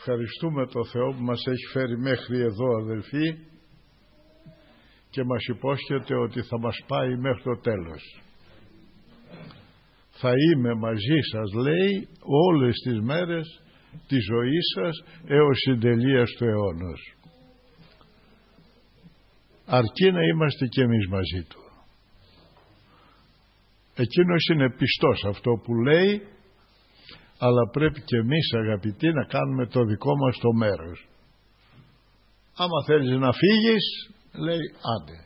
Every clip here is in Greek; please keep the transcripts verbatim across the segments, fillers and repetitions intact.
Ευχαριστούμε τον Θεό που μας έχει φέρει μέχρι εδώ, αδελφοί, και μας υπόσχεται ότι θα μας πάει μέχρι το τέλος. Θα είμαι μαζί σας, λέει, όλες τις μέρες της ζωής σας έως συντελείας του αιώνος. Αρκεί να είμαστε κι εμείς μαζί του. Εκείνος είναι πιστός αυτό που λέει, αλλά πρέπει και εμείς, αγαπητοί, να κάνουμε το δικό μας το μέρος. Άμα θέλεις να φύγεις, λέει, άντε.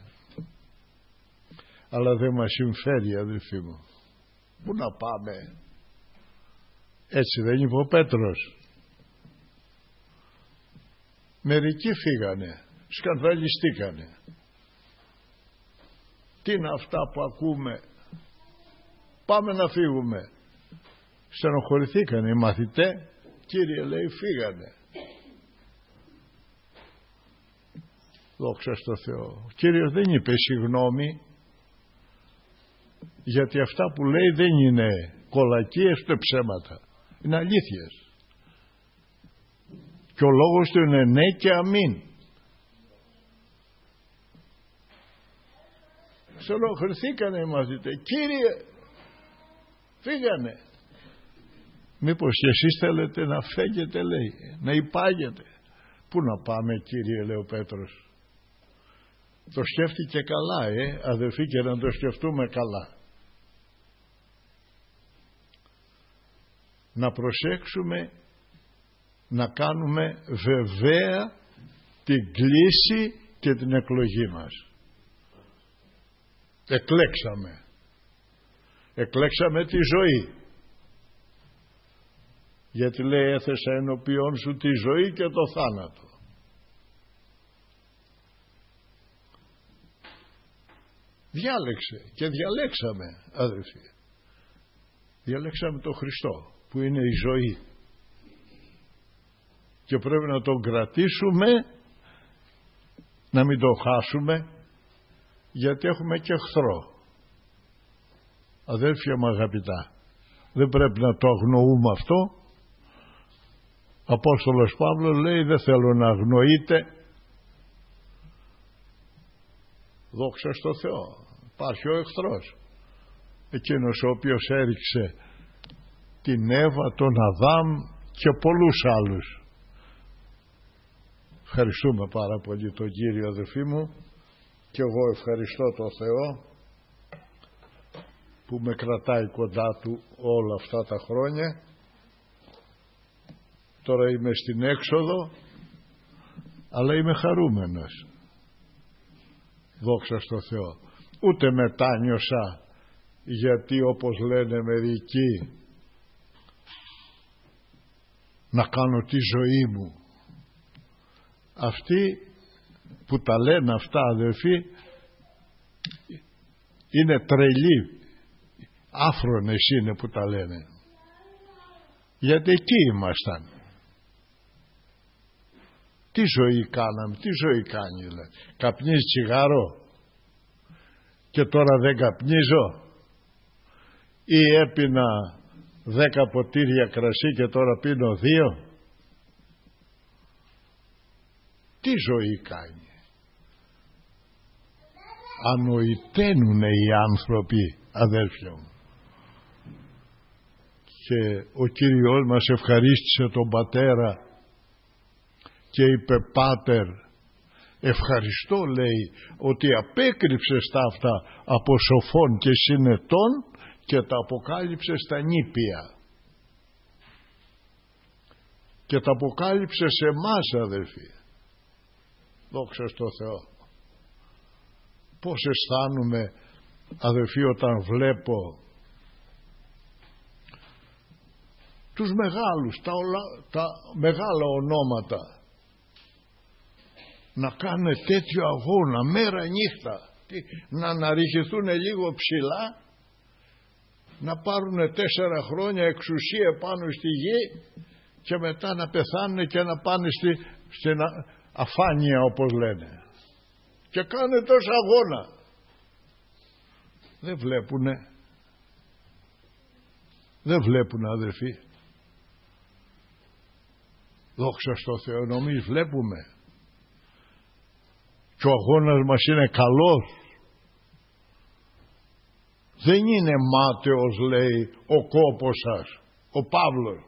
Αλλά δεν μας συμφέρει, αδελφοί μου. Πού να πάμε? Έτσι δεν είπε ο Πέτρος? Μερικοί φύγανε, σκανδαλιστήκανε. Τι είναι αυτά που ακούμε? Πάμε να φύγουμε. Στενοχωρηθήκανε οι μαθητές. Κύριε, λέει, φύγανε. Δόξα στο Θεό. Ο Κύριος δεν είπε συγγνώμη, γιατί αυτά που λέει δεν είναι κολακίες ούτε ψέματα. Είναι αλήθειες. Και ο λόγος του είναι ναι και αμήν. Στενοχωρηθήκανε οι μαθητές. Κύριε, φύγανε. Μήπως και εσείς θέλετε να φέγγετε, λέει, να υπάγετε? Πού να πάμε, Κύριε, λέει ο Πέτρος. Το σκέφτηκε καλά, ε, αδελφοί, και να το σκεφτούμε καλά. Να προσέξουμε να κάνουμε βεβαία την κλίση και την εκλογή μας. Εκλέξαμε. Εκλέξαμε τη ζωή. Γιατί λέει, έθεσα ενώπιον σου τη ζωή και το θάνατο. Διάλεξε και διαλέξαμε, αδελφοί. Διαλέξαμε τον Χριστό που είναι η ζωή. Και πρέπει να τον κρατήσουμε, να μην τον χάσουμε, γιατί έχουμε και εχθρό. Αδέλφια μου αγαπητά, δεν πρέπει να το αγνοούμε αυτό. Απόστολος Παύλος λέει, δεν θέλω να αγνοείτε. Δόξα στο Θεό. Υπάρχει ο εχθρός, εκείνος ο οποίος έριξε την Εύα, τον Αδάμ και πολλούς άλλους. Ευχαριστούμε πάρα πολύ τον Κύριο, αδελφοί μου, και εγώ ευχαριστώ τον Θεό που με κρατάει κοντά του όλα αυτά τα χρόνια. Τώρα είμαι στην έξοδο, αλλά είμαι χαρούμενος. Δόξα στο Θεό. Ούτε μετάνιωσα, γιατί όπως λένε μερικοί, να κάνω τη ζωή μου. Αυτοί που τα λένε αυτά, αδελφοί, είναι τρελοί. Άφρονες είναι που τα λένε. Γιατί εκεί ήμασταν. Τι ζωή κάναμε, τι ζωή κάνει, δηλαδή? Καπνίζει τσιγάρο και τώρα δεν καπνίζω? Ή έπινα δέκα ποτήρια κρασί και τώρα πίνω δύο? Τι ζωή κάνει? Ανοηταίνουνε οι άνθρωποι, αδέλφια μου. Και ο Κύριος μας ευχαρίστησε τον πατέρα και είπε, Πάτερ, ευχαριστώ, λέει, ότι απέκρυψες τα αυτά από σοφών και συνετών και τα αποκάλυψες στα νήπια. Και τα αποκάλυψες σε εμάς, αδελφοί. Δόξα στο Θεό. Πώς αισθάνομαι, αδελφοί, όταν βλέπω τους μεγάλους, τα, ολα, τα μεγάλα ονόματα να κάνουν τέτοιο αγώνα μέρα νύχτα, να αναρριχηθούν λίγο ψηλά, να πάρουν τέσσερα χρόνια εξουσία πάνω στη γη και μετά να πεθάνουν και να πάνε στη, στην αφάνεια, όπως λένε, και κάνουν τόσο αγώνα. Δεν βλέπουνε. Δεν βλέπουν, αδελφοί. Δόξα στο Θεό. Νομίζεις βλέπουμε? Και ο αγώνας μας είναι καλός. Δεν είναι μάταιος, λέει, ο κόπος σας, ο Παύλος.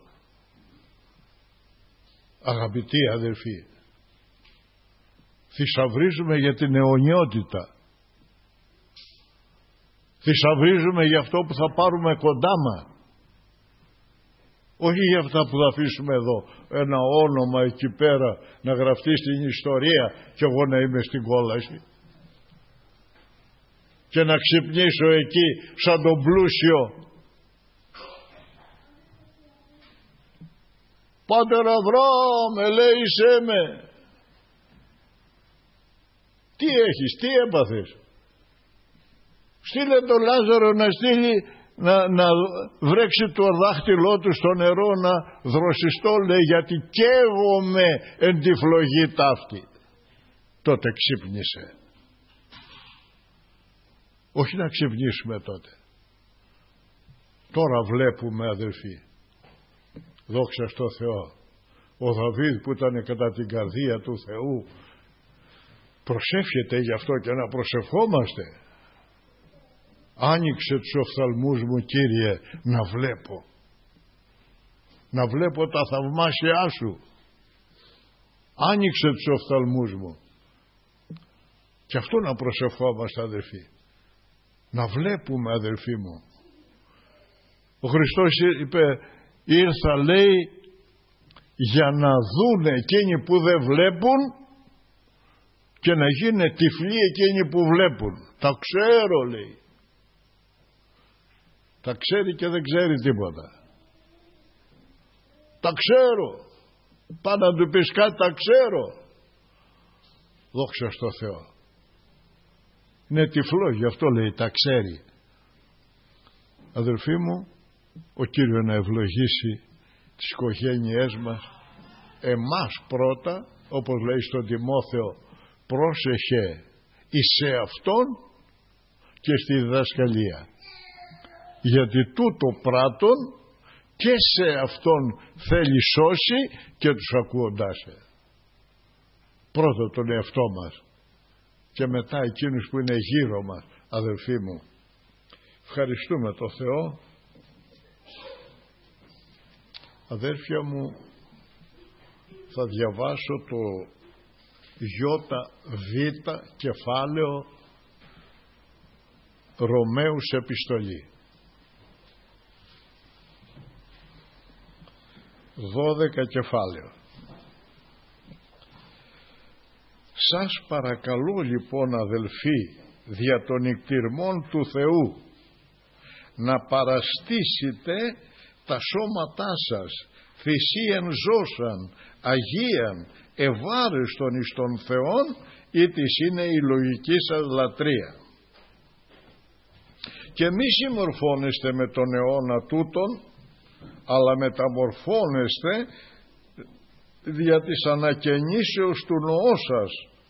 Αγαπητοί αδελφοί, θησαυρίζουμε για την αιωνιότητα. Θησαυρίζουμε για αυτό που θα πάρουμε κοντά μας. Όχι για αυτά που θα αφήσουμε εδώ, ένα όνομα εκεί πέρα να γραφτεί στην ιστορία και εγώ να είμαι στην κόλαση και να ξυπνήσω εκεί σαν τον πλούσιο. Πάτερ Αβραάμ, ελέησέ με. Τι έχεις, τι έπαθες? Στείλε τον Λάζαρο να στείλει να, να βρέξει το δάχτυλό του στο νερό να δροσιστώ, λέει, γιατί καίγομαι εν τη φλογή ταύτη. Τότε ξύπνησε. Όχι να ξυπνήσουμε τότε. Τώρα βλέπουμε, αδελφοί, δόξα στο Θεό, ο Δαβίδ που ήταν κατά την καρδία του Θεού προσεύχεται γι' αυτό και να προσευχόμαστε. Άνοιξε τους οφθαλμούς μου, Κύριε, να βλέπω. Να βλέπω τα θαυμάσια Σου. Άνοιξε τους οφθαλμούς μου. Και αυτό να προσευχόμαστε, αδελφοί. Να βλέπουμε, αδελφοί μου. Ο Χριστός είπε, ήρθα, λέει, για να δούνε εκείνοι που δεν βλέπουν και να γίνουν τυφλοί εκείνοι που βλέπουν. Τα ξέρω, λέει. Τα ξέρει και δεν ξέρει τίποτα. Τα ξέρω. Πάντα να του πεις κάτι, τα ξέρω. Δόξα στο Θεό. Είναι τυφλό, γι' αυτό λέει τα ξέρει. Αδελφοί μου, ο Κύριος να ευλογήσει τις οικογένειές μας, εμάς πρώτα, όπως λέει στον Τιμόθεο, πρόσεχε εις εαυτόν και στη διδασκαλία. Γιατί τούτο πράττον και σε αυτόν θέλει σώσει και τους ακούοντάς. Πρώτα τον εαυτό μας και μετά εκείνους που είναι γύρω μας, αδελφοί μου. Ευχαριστούμε το Θεό. Αδέρφια μου, θα διαβάσω το Ιώτα Β κεφάλαιο Ρωμαίους επιστολή. δώδεκα κεφάλαιο. Σας παρακαλώ λοιπόν, αδελφοί, δια των εκτιρμών του Θεού, να παραστήσετε τα σώματά σας θυσίαν ζώσαν, αγίαν, ευάρεστον εις τον Θεόν, ή της είναι η λογική σας λατρεία. Και μη συμμορφώνεστε με τον αιώνα τούτον, αλλά μεταμορφώνεστε δια της ανακαινήσεως του νοός σας,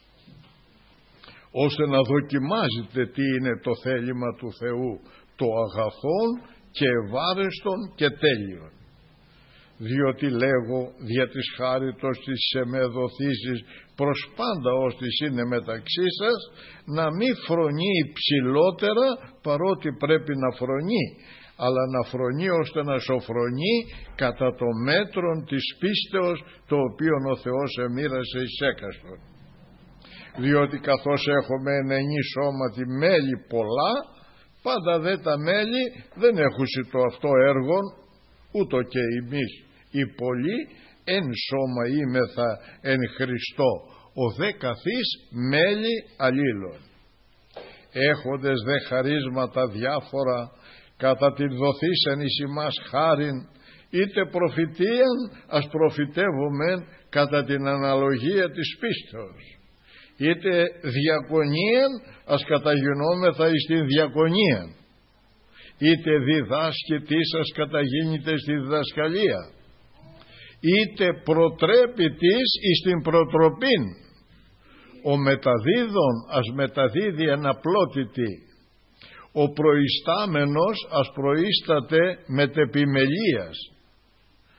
ώστε να δοκιμάζετε τι είναι το θέλημα του Θεού, το αγαθόν και ευάρεστον και τέλειον. Διότι λέγω δια της χάριτος της εμεδοθήσεις προς πάντα ως της είναι μεταξύ σας, να μη φρονεί υψηλότερα παρότι πρέπει να φρονεί, αλλά να φρονεί ώστε να σοφρονεί κατά το μέτρον της πίστεως, το οποίο ο Θεός εμοίρασε εις έκαστον. Διότι καθώς έχουμε ενενή σώματι μέλη πολλά, πάντα δε τα μέλη δεν έχουν το αυτό έργον, ούτω και εμείς οι πολλοί εν σώμα είμεθα εν Χριστώ, ο δε καθής μέλη αλλήλων. Έχοντες δε χαρίσματα διάφορα, κατά την δοθήσεν εις ημάς χάριν, είτε προφητείαν ας προφητεύομεν κατά την αναλογία της πίστεως, είτε διακονίαν ας καταγινόμεθα εις την διακονία, είτε διδάσκητής ας καταγίνητε στη διδασκαλία, είτε προτρέπητης εις την προτροπήν, ο μεταδίδων ας μεταδίδει εν απλότητη, ο προϊστάμενος ας προϊστάται μετ' επιμελίας,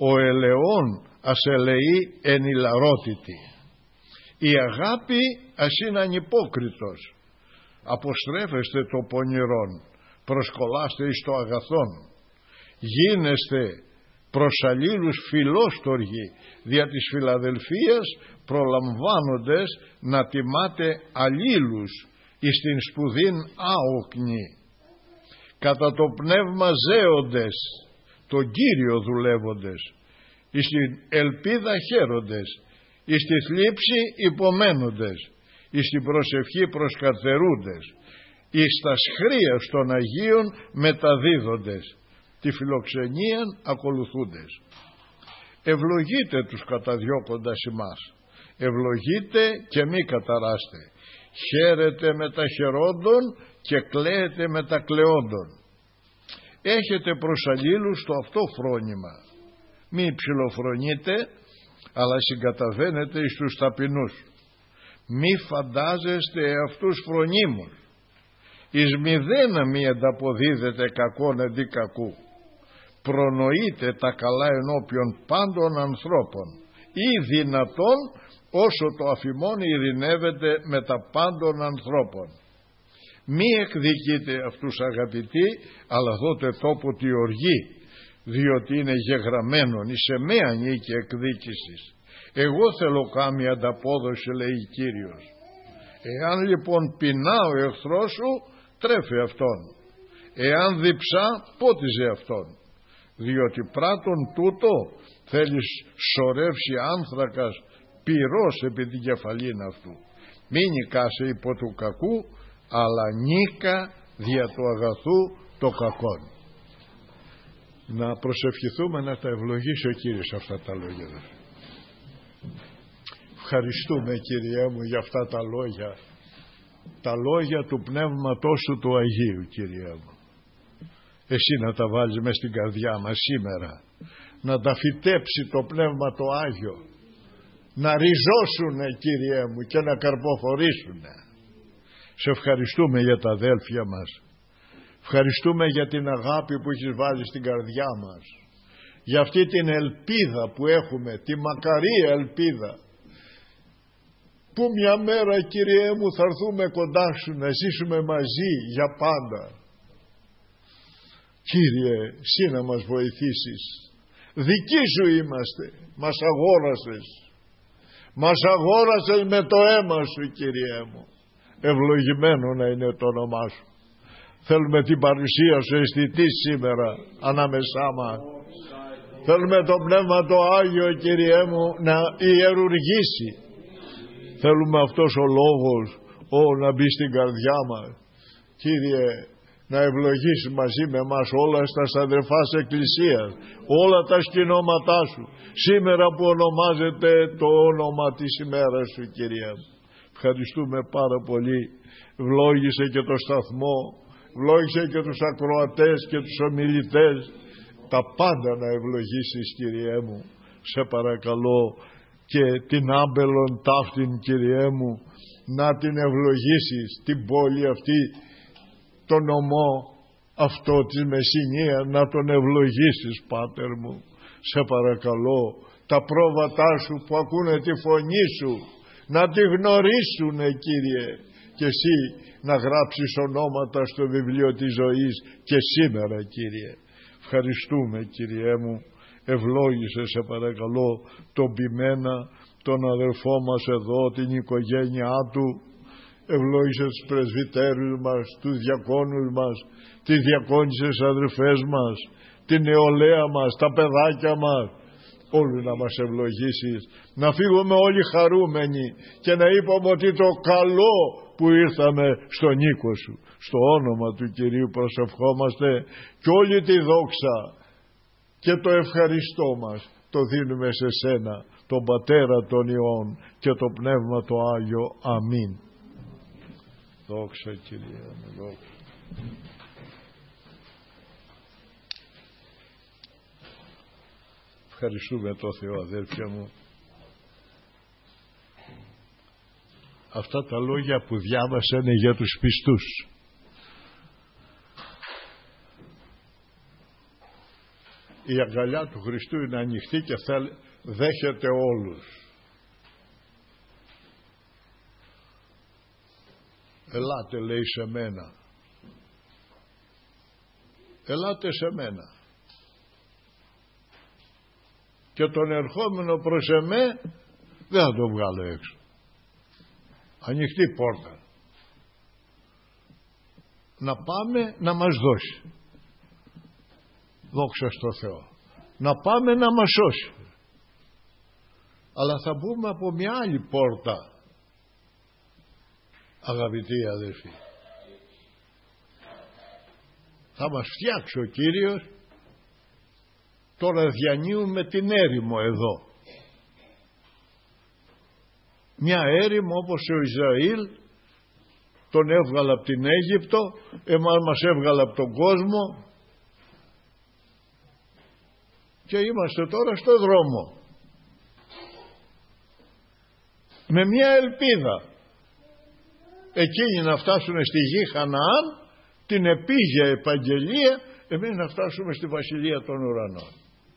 ο ελαιόν ας ελεεί εν ηλαρότητη. Η αγάπη ας είναι ανυπόκριτος. Αποστρέφεστε το πονηρόν, προσκολάστε εις το αγαθόν. Γίνεστε προς αλλήλους φιλόστοργοι, δια της φιλαδελφίας προλαμβάνοντες να τιμάτε αλλήλους εις την σπουδήν άοκνη. Κατά το πνεύμα ζέοντες, τον Κύριο δουλεύοντες, εις την ελπίδα χαίροντες, εις τη θλίψη υπομένοντες, εις την προσευχή προσκαρτερούντες, εις τα σχρίας των Αγίων μεταδίδοντες, τη φιλοξενίαν ακολουθούντες. Ευλογείτε τους καταδιώκοντας ημάς, ευλογείτε και μη καταράστε, χαίρετε με τα χαιρόντων και κλαίετε με τα κλαιόντων. Έχετε προς αλλήλους το αυτό φρόνημα, μη ψιλοφρονείτε, αλλά συγκαταβαίνετε εις τους ταπεινούς. Μη φαντάζεστε αυτούς φρονίμους, εις μηδένα μη ανταποδίδετε κακόν αντί κακού. Προνοείτε τα καλά ενώπιον πάντων ανθρώπων, ή δυνατόν όσο το αφημόν ειρηνεύεται με τα πάντων ανθρώπων. Μη εκδικείτε αυτούς αγαπητοί, αλλά δώτε τόπο τη οργή, διότι είναι γεγραμμένον εις εμέα νίκη εκδίκησης. Εγώ θέλω κάμια ανταπόδοση, λέει Κύριος. Εάν λοιπόν πεινά ο εχθρός σου, τρέφει αυτόν. Εάν διψά, πότιζε αυτόν. Διότι πράττον τούτο θέλεις σωρεύσει άνθρακας πυρός επί την κεφαλήν αυτού. Μην νικάσαι υπό του κακού, αλλά νίκα δια του αγαθού το κακόν. Να προσευχηθούμε να τα ευλογήσει ο Κύριος αυτά τα λόγια. Ευχαριστούμε, Κύριέ μου, για αυτά τα λόγια, τα λόγια του Πνεύματός Σου του Αγίου, Κύριέ μου. Εσύ να τα βάλεις μες στην καρδιά μας σήμερα, να τα φυτέψει το Πνεύμα το Άγιο, να ριζώσουνε, Κύριέ μου, και να καρποφορήσουνε. Σε ευχαριστούμε για τα αδέλφια μας, ευχαριστούμε για την αγάπη που έχεις βάλει στην καρδιά μας, για αυτή την ελπίδα που έχουμε, τη μακαρία ελπίδα, που μια μέρα, Κύριέ μου, θα έρθουμε κοντά Σου να ζήσουμε μαζί για πάντα. Κύριε, Συ να μας βοηθήσεις, δικοί Σου είμαστε, μας αγόρασες, μας αγόρασες με το αίμα Σου, Κύριέ μου. Ευλογημένο να είναι το όνομά Σου. Θέλουμε την παρουσία Σου αισθητή σήμερα ανάμεσά μας. Θέλουμε το Πνεύμα το Άγιο, Κύριέ μου, να ιερουργήσει. Θέλουμε αυτός ο λόγος ο, να μπει στην καρδιά μας. Κύριε, να ευλογήσει μαζί με μας όλα στα αδερφά Εκκλησίας, όλα τα σκηνώματά Σου, σήμερα που ονομάζεται το όνομα της ημέρας Σου, Κύριε μου. Ευχαριστούμε πάρα πολύ. Ευλόγησε και το σταθμό, ευλόγησε και τους ακροατές και τους ομιλητές, τα πάντα να ευλογήσεις, Κύριέ μου. Σε παρακαλώ, και την άμπελον ταύτην, Κύριέ μου, να την ευλογήσεις, την πόλη αυτή, τον νομό αυτό της Μεσσηνίας, να τον ευλογήσεις, Πάτερ μου. Σε παρακαλώ, τα πρόβατά Σου που ακούνε τη φωνή Σου να τη γνωρίσουνε, Κύριε, και Εσύ να γράψεις ονόματα στο βιβλίο της ζωής και σήμερα, Κύριε. Ευχαριστούμε, Κύριέ μου. Ευλόγησε, σε παρακαλώ, τον Πιμένα, τον αδελφό μας εδώ, την οικογένειά του. Ευλόγησε τους πρεσβυτέρους μας, τους διακόνους μας, τις διακόνισσες αδελφές μας, την νεολαία μας, τα παιδάκια μας. Όλοι να μας ευλογήσεις, να φύγουμε όλοι χαρούμενοι και να είπαμε ότι το καλό που ήρθαμε στον οίκο Σου. Στο όνομα του Κυρίου προσευχόμαστε και όλη τη δόξα και το ευχαριστώ μας το δίνουμε σε Σένα, τον Πατέρα των Υιών και το Πνεύμα το Άγιο. Αμήν. Δόξα, Κυρία μου, δόξα. Ευχαριστούμε το Θεό, αδέρφια μου. Αυτά τα λόγια που διάβασα είναι για τους πιστούς. η αγκαλιά του Χριστού είναι ανοιχτή και θέλ, δέχεται όλους. Ελάτε, λέει, σε μένα. Ελάτε σε μένα. Και τον ερχόμενο προς εμέ δεν θα το βγάλω έξω. Ανοιχτή πόρτα. Να πάμε να μας δώσει. Δόξα στο Θεό. Να πάμε να μας σώσει. Αλλά θα μπούμε από μια άλλη πόρτα, αγαπητοί αδελφοί. Θα μας φτιάξει ο Κύριος. Τώρα διανύουμε την έρημο εδώ. Μια έρημο όπως ο Ισραήλ τον έβγαλε από την Αίγυπτο, εμάς μας έβγαλε από τον κόσμο και είμαστε τώρα στο δρόμο με μια ελπίδα εκείνοι να φτάσουν στη γη Χαναάν, την επίγεια επαγγελία, εμείς να φτάσουμε στη βασιλεία των ουρανών.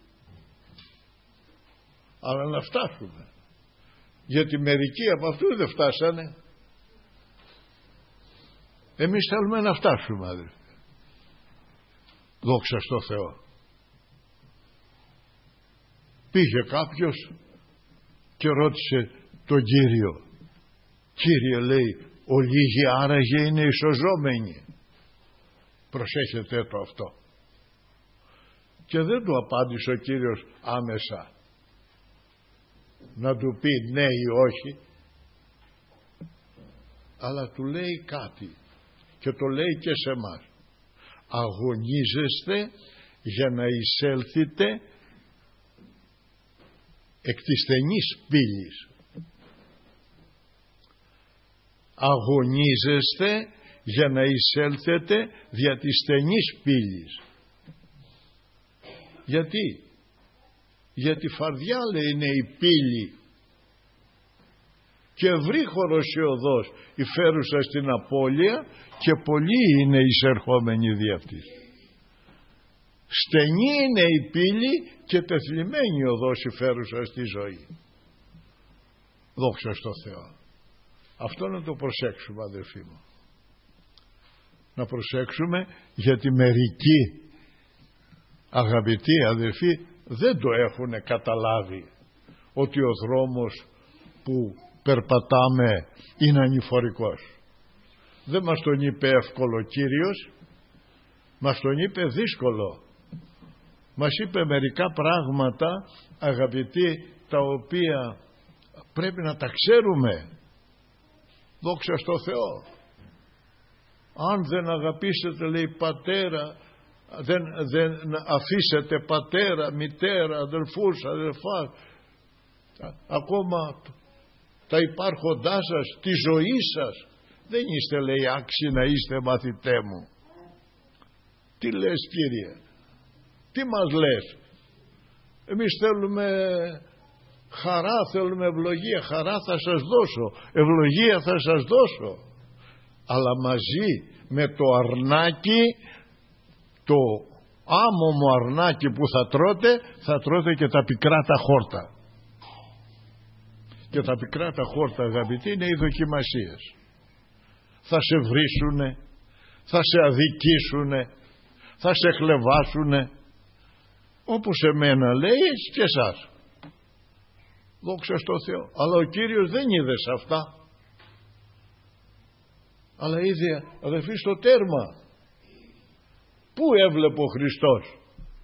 Αλλά να φτάσουμε, γιατί μερικοί από αυτούς δεν φτάσανε. Εμείς θέλουμε να φτάσουμε, αδελφοί. Δόξα στο Θεό. Πήγε κάποιος και ρώτησε τον Κύριο, Κύριε, λέει, ο λίγοι άραγε είναι ισοζόμενοι? Προσέχετε το αυτό. Και δεν του απάντησε ο Κύριος άμεσα να του πει ναι ή όχι, αλλά του λέει κάτι και το λέει και σε εμάς. Αγωνίζεστε για να εισέλθετε εκ της στενής πύλης. Αγωνίζεστε για να εισέλθετε δια της στενής πύλης. Γιατί? Γιατί φαρδιά, λέει, είναι η πύλη και ευρύχωρος η οδός η φέρουσα στην απώλεια και πολλοί είναι εισερχόμενοι δι' αυτής. Στενή είναι η πύλη και τεθλιμμένη η οδός η φέρουσα στη ζωή. Δόξα στο Θεό. Αυτό να το προσέξουμε, αδελφοί μου. Να προσέξουμε, γιατί μερικοί, αγαπητοί αδελφοί, δεν το έχουν καταλάβει ότι ο δρόμος που περπατάμε είναι ανηφορικός. Δεν μας τον είπε εύκολο Κύριος, μας τον είπε δύσκολο. Μας είπε μερικά πράγματα, αγαπητοί, τα οποία πρέπει να τα ξέρουμε. Δόξα στο Θεό. Αν δεν αγαπήσετε, λέει, πατέρα, δεν, δεν αφήσετε πατέρα, μητέρα, αδελφούς, αδελφά, ακόμα τα υπάρχοντά σας, τη ζωή σας, δεν είστε, λέει, άξιοι να είστε μαθητέ μου. Τι λες, Κύριε? Τι μας λες? Εμείς θέλουμε χαρά, θέλουμε ευλογία. Χαρά θα σας δώσω, ευλογία θα σας δώσω, αλλά μαζί με το αρνάκι, το άμωμο αρνάκι που θα τρώτε, θα τρώτε και τα πικρά τα χόρτα. Και τα πικρά τα χόρτα, αγαπητοί, είναι οι δοκιμασίες. Θα σε βρίσουνε, θα σε αδικήσουνε, θα σε χλεβάσουνε, όπως εμένα λέει, έτσι και εσάς. Δόξα στο Θεό. Αλλά ο Κύριος δεν είδε σε αυτά, αλλά είδε, αδελφοί, στο τέρμα. Πού έβλεπε ο Χριστός?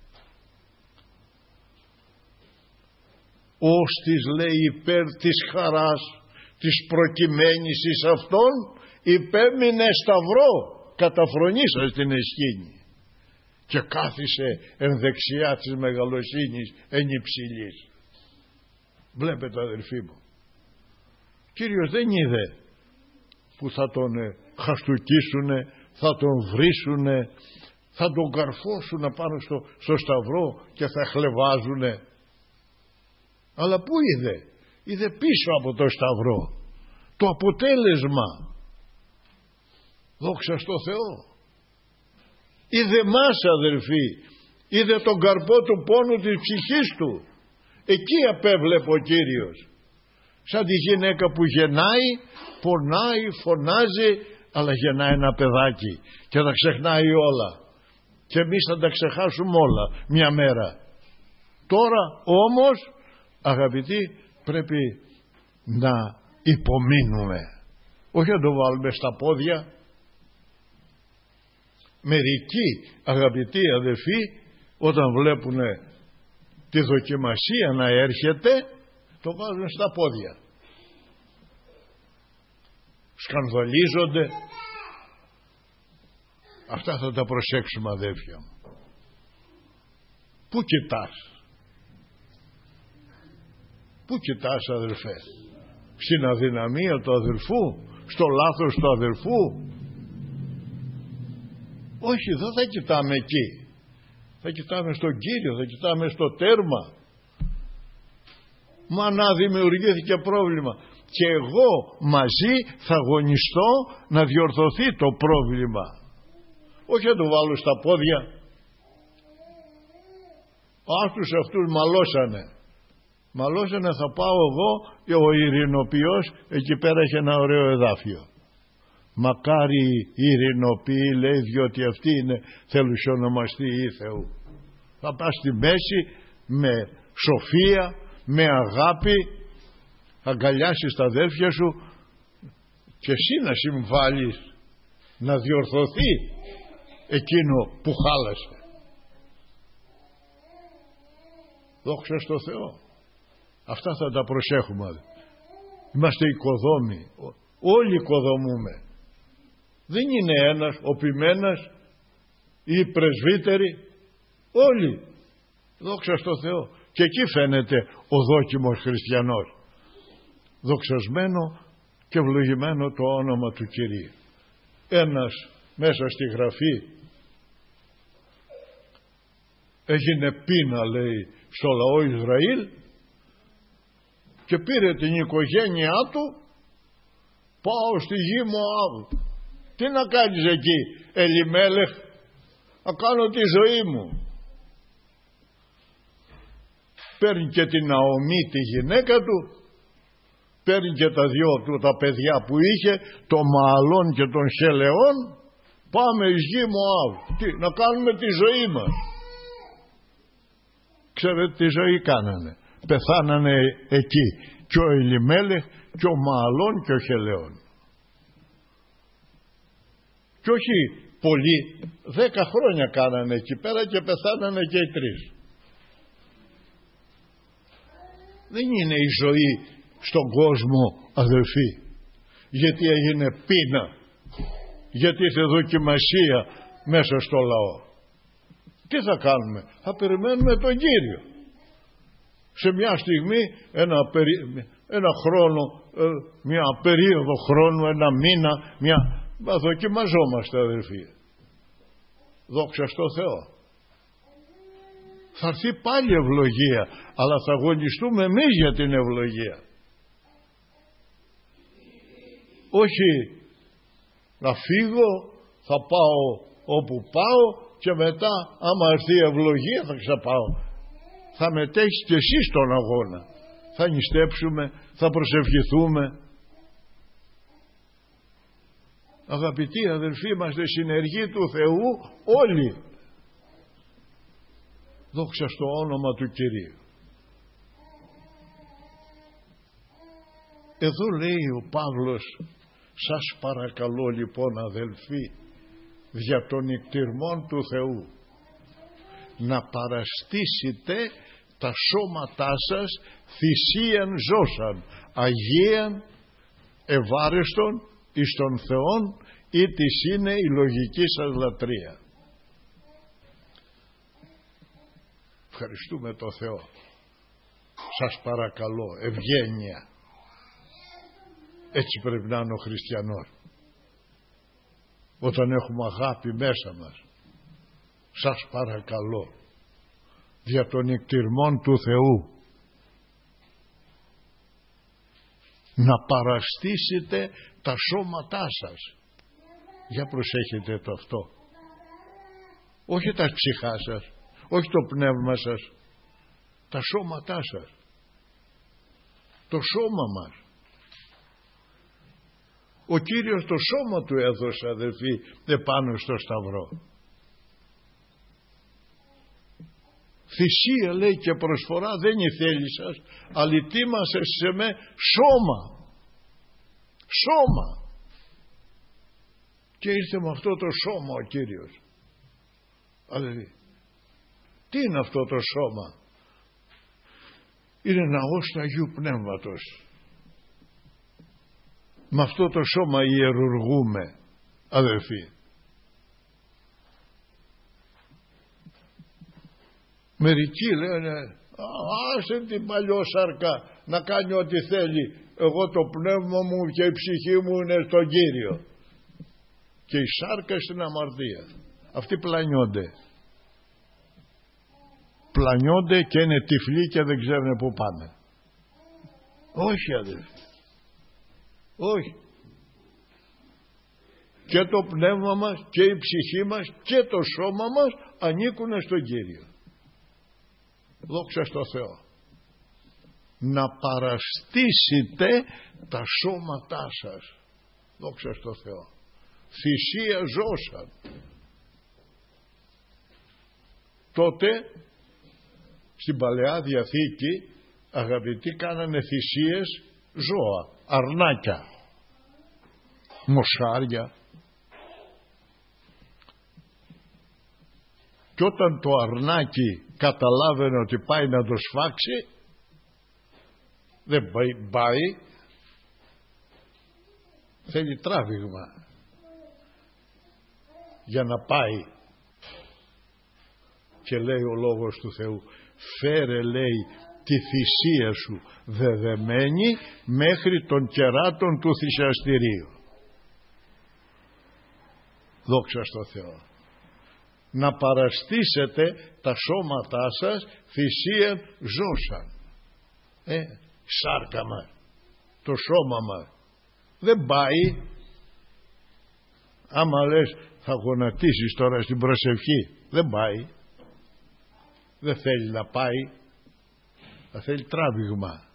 Ώστις, λέει, υπέρ της χαράς της προκειμένης εις αυτόν υπέμεινε σταυρό, καταφρονήσα στην εσχήνη, και κάθισε εν δεξιά της μεγαλοσύνης εν υψηλής. Βλέπετε, αδελφοί μου, Κύριος δεν είδε που θα τον χαστουκίσουνε, θα τον βρίσουνε, θα τον καρφώσουνε πάνω στο, στο σταυρό και θα χλεβάζουνε. Αλλά πού είδε? Είδε πίσω από το σταυρό το αποτέλεσμα. Δόξα στο Θεό. Είδε μας, αδελφοί, είδε τον καρπό του πόνου της ψυχής του. Εκεί απέβλεπε ο Κύριος. Σαν τη γυναίκα που γεννάει, πονάει, φωνάζει, αλλά γεννάει ένα παιδάκι και τα ξεχνάει όλα. Και εμείς θα τα ξεχάσουμε όλα μια μέρα. Τώρα όμως, αγαπητοί, πρέπει να υπομείνουμε, όχι να το βάλουμε στα πόδια. Μερικοί, αγαπητοί αδελφοί, όταν βλέπουν τη δοκιμασία να έρχεται, το βάζουν στα πόδια, σκανδαλίζονται. Αυτά θα τα προσέξουμε, αδέλφια μου. Πού κοιτάς? Πού κοιτάς, αδελφέ? Στην αδυναμία του αδελφού, στο λάθος του αδελφού? Όχι, δεν θα κοιτάμε εκεί. Θα κοιτάμε στον Κύριο, θα κοιτάμε στο τέρμα. Μα να δημιουργήθηκε πρόβλημα, και εγώ μαζί θα αγωνιστώ να διορθωθεί το πρόβλημα, όχι να το βάλω στα πόδια. Άστους αυτούς μαλώσανε. Μαλώσανε, θα πάω εγώ, και ο ειρηνοποιός εκεί πέρα έχει ένα ωραίο εδάφιο. Μακάρι οι ειρηνοποιοί, λέει, διότι αυτοί είναι θέλουσι ονομαστεί ή Θεού. Θα πας στη μέση με σοφία, με αγάπη, αγκαλιάσεις τα αδέλφια σου και εσύ να συμβάλλεις να διορθωθεί εκείνο που χάλασε. Δόξα στο Θεό. Αυτά θα τα προσέχουμε. Είμαστε οικοδόμοι. Όλοι οικοδομούμε. Δεν είναι ένας ο ποιμένας ή οι πρεσβύτεροι. Όλοι. Δόξα στο Θεό. Και εκεί φαίνεται ο δόκιμος χριστιανός. Δοξασμένο και ευλογημένο το όνομα του Κυρίου. Ένας μέσα στη Γραφή έγινε πείνα, λέει, στο λαό Ισραήλ και πήρε την οικογένειά του, πάω στη γη Μωάβ. Τι να κάνεις εκεί, Ελιμέλεχ? Να κάνω τη ζωή μου. Παίρνει και την Ναομή, τη γυναίκα του, παίρνει και τα δυο του τα παιδιά που είχε, το Μααλών και τον Χελεών, πάμε εις γη Μωάβ. Τι, να κάνουμε τη ζωή μας. Ξέρετε τι ζωή κάνανε? Πεθάνανε εκεί και ο Ελιμέλεχ και ο Μααλών και ο Χελεών. Και όχι πολλοί, δέκα χρόνια κάνανε εκεί πέρα και πεθάνανε και οι τρεις. Δεν είναι η ζωή στον κόσμο, αδελφοί, γιατί έγινε πείνα, γιατί ήρθε δοκιμασία μέσα στο λαό. Τι θα κάνουμε? Θα περιμένουμε τον Κύριο. Σε μια στιγμή, ένα, περί, ένα χρόνο, μια περίοδο χρόνου, ένα μήνα, μια... Μα δοκιμαζόμαστε, αδελφοί. Δόξα στο Θεό. Θα έρθει πάλι ευλογία, αλλά θα αγωνιστούμε εμείς για την ευλογία. Όχι να φύγω, θα πάω όπου πάω και μετά άμα έρθει η ευλογία θα ξαπάω. Θα μετέχεις και εσύ στον αγώνα. Θα νηστέψουμε, θα προσευχηθούμε. Αγαπητοί αδελφοί, είμαστε συνεργοί του Θεού όλοι. Δόξα στο όνομα του Κυρίου. Εδώ λέει ο Παύλος, σας παρακαλώ λοιπόν αδελφοί, δια των εκτιρμών του Θεού, να παραστήσετε τα σώματά σας θυσίαν ζώσαν, αγίαν, ευάρεστον εις τον Θεόν, ή της είναι η λογική σας λατρεία. Ευχαριστούμε το Θεό. Σας παρακαλώ, ευγένεια. Έτσι πρέπει να είναι ο χριστιανός. Όταν έχουμε αγάπη μέσα μας, σας παρακαλώ, δια των εκτιρμών του Θεού, να παραστήσετε τα σώματά σας. Για προσέχετε το αυτό. Όχι τα ψυχά σας, όχι το πνεύμα σας, τα σώματά σας, το σώμα μας. Ο Κύριος το σώμα του έδωσε, αδελφοί, επάνω στο σταυρό. Θυσία, λέει, και προσφορά δεν είναι θέλη σας, αλλά ετοίμασε σε με σώμα. Σώμα. Και ήρθε με αυτό το σώμα ο Κύριος. Δηλαδή, τι είναι αυτό το σώμα? Είναι ναός του Αγίου Πνεύματος. Με αυτό το σώμα ιερουργούμε, αδελφοί. Μερικοί λένε, άσε την παλιόσαρκα να κάνει ό,τι θέλει, εγώ το πνεύμα μου και η ψυχή μου είναι στον Κύριο και η σάρκα στην αμαρτία. Αυτοί πλανιόνται. Πλανιόνται και είναι τυφλοί και δεν ξέρουν πού πάνε. Όχι, αδελφοί. Όχι. Και το πνεύμα μας και η ψυχή μας και το σώμα μας ανήκουν στον Κύριο. Δόξα στο Θεό. Να παραστήσετε τα σώματά σας. Δόξα στο Θεό. Θυσία ζώσαν. Τότε στην Παλαιά Διαθήκη, αγαπητοί, κάνανε θυσίες ζώα, αρνάκια, μοσάρια. Και όταν το αρνάκι καταλάβαινε ότι πάει να το σφάξει, δεν πάει, πάει, θέλει τράβηγμα για να πάει. Και λέει ο Λόγος του Θεού, φέρε, λέει, τη θυσία σου δεδεμένη μέχρι των κεράτων του θυσιαστηρίου. Δόξα στο Θεό. Να παραστήσετε τα σώματά σας θυσία ζώσαν. Ε, σάρκα μας, το σώμα μας δεν πάει. Άμα λες θα γονατίσεις τώρα στην προσευχή, δεν πάει. Δεν θέλει να πάει, θα θέλει τράβηγμα,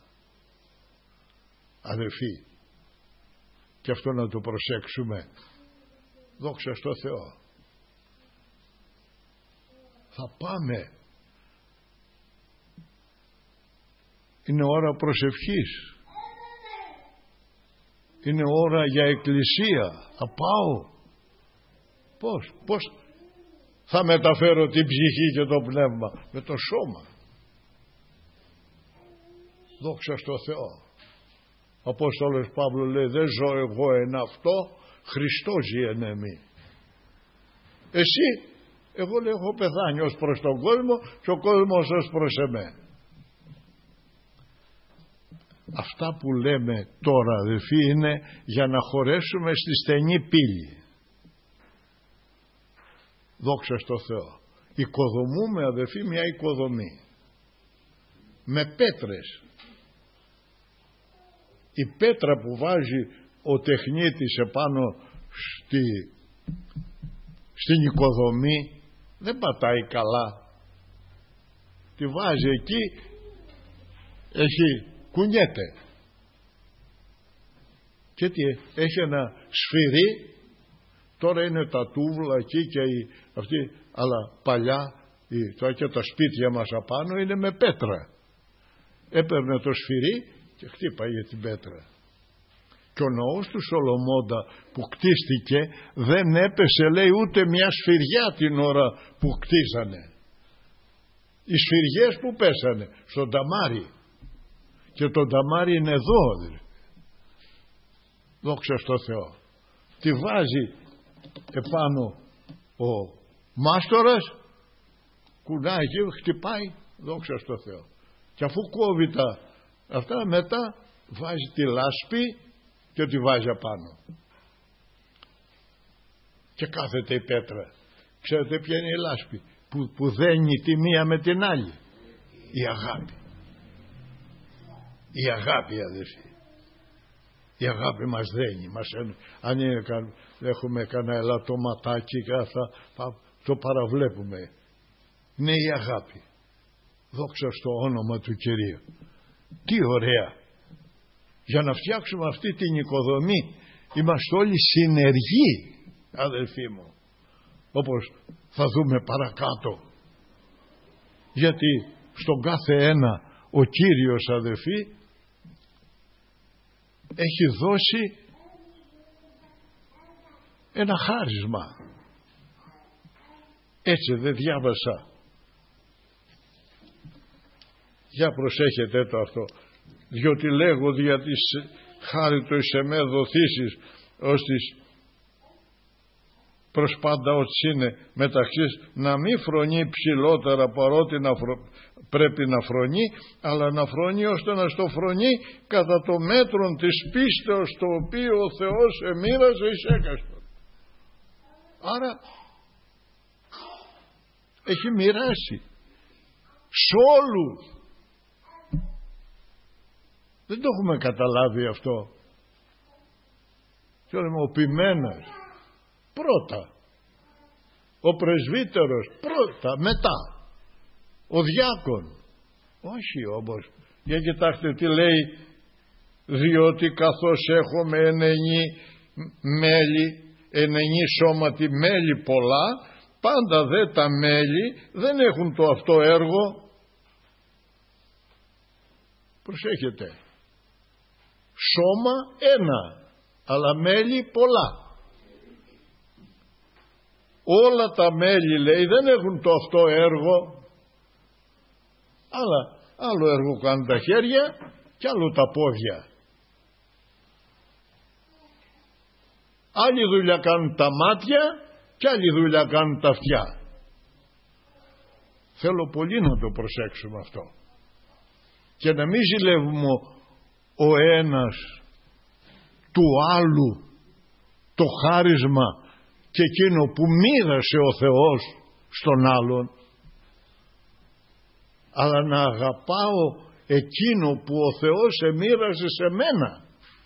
αδελφοί. Και αυτό να το προσέξουμε. Δόξα στο Θεό. Θα πάμε. Είναι ώρα προσευχής. Είναι ώρα για εκκλησία. Θα πάω. Πώς, πώς θα μεταφέρω την ψυχή και το πνεύμα? Με το σώμα. Δόξα στο Θεό. Ο Απόστολος Παύλος λέει, δεν ζω εγώ εν αυτό, Χριστός ζει εν εμεί. Εσύ, εγώ λέει, έχω πεθάνει ως προς τον κόσμο και ο κόσμος ως προς εμέ. Αυτά που λέμε τώρα, αδελφοί, είναι για να χωρέσουμε στη στενή πύλη. Δόξα στο Θεό. Οικοδομούμε, αδελφοί, μια οικοδομή με πέτρες. Η πέτρα που βάζει ο τεχνίτης επάνω στη, στην οικοδομή δεν πατάει καλά. Τη βάζει εκεί, έχει, κουνιέται. Και τι, έχει ένα σφυρί. Τώρα είναι τα τούβλα εκεί και οι, αυτοί, αλλά παλιά οι, τώρα και τα σπίτια μας απάνω είναι με πέτρα. Έπαιρνε το σφυρί και χτύπαγε την πέτρα. Και ο ναός του Σολομώντα που κτίστηκε δεν έπεσε, λέει, ούτε μια σφυριά την ώρα που κτίζανε. Οι σφυριές που πέσανε στον ταμάρι. Και το ταμάρι είναι εδώ, δηλαδή. Δόξα στο Θεό. Τη βάζει επάνω ο μάστορας, κουνάει και χτυπάει, δόξα στο Θεό. Και αφού κόβει τα αυτά, μετά βάζει τη λάσπη και τη βάζει απάνω και κάθεται η πέτρα. Ξέρετε ποια είναι η λάσπη που, που δένει τη μία με την άλλη? Η αγάπη. Η αγάπη, αδελφοί. Η αγάπη μας δένει, μας, αν είναι, έχουμε κανένα ελαττωματάκι, θα, θα το παραβλέπουμε. είναι η αγάπη. Δόξα στο όνομα του Κυρίου. Τι ωραία. Για να φτιάξουμε αυτή την οικοδομή είμαστε όλοι συνεργοί, αδελφοί μου, όπως θα δούμε παρακάτω. Γιατί στον κάθε ένα ο Κύριος, αδελφοί, έχει δώσει ένα χάρισμα. Έτσι δεν διάβασα? Για προσέχετε το αυτό. Διότι λέγω δια της χάριτο εις εμέ δοθήσεις ως της προς πάντα ό,τι είναι μεταξύ, να μην φρονεί ψηλότερα παρότι να φρο... πρέπει να φρονεί, αλλά να φρονεί ώστε να στο φρονεί κατά το μέτρο της πίστεως το οποίο ο Θεός εμοίρασε εις έκαστον. Άρα έχει μοιράσει σ' όλους. Δεν το έχουμε καταλάβει αυτό. Και λέμε ο ποιμένας πρώτα, ο πρεσβύτερος πρώτα, μετά ο διάκον. Όχι όμως. Για κοιτάξτε τι λέει, διότι καθώς έχουμε ενενή μέλη, ενενή σώματι μέλη πολλά, πάντα δε τα μέλη δεν έχουν το αυτό έργο. Προσέχετε, σώμα ένα, αλλά μέλη πολλά. Όλα τα μέλη, λέει, δεν έχουν το αυτό έργο, αλλά άλλο έργο κάνουν τα χέρια και άλλο τα πόδια. Άλλη δουλειά κάνουν τα μάτια και άλλη δουλειά κάνουν τα αυτιά. Θέλω πολύ να το προσέξουμε αυτό και να μην ζηλεύουμε ο ένας του άλλου το χάρισμα και εκείνο που μοίρασε ο Θεός στον άλλον, αλλά να αγαπάω εκείνο που ο Θεός εμοίρασε σε μένα.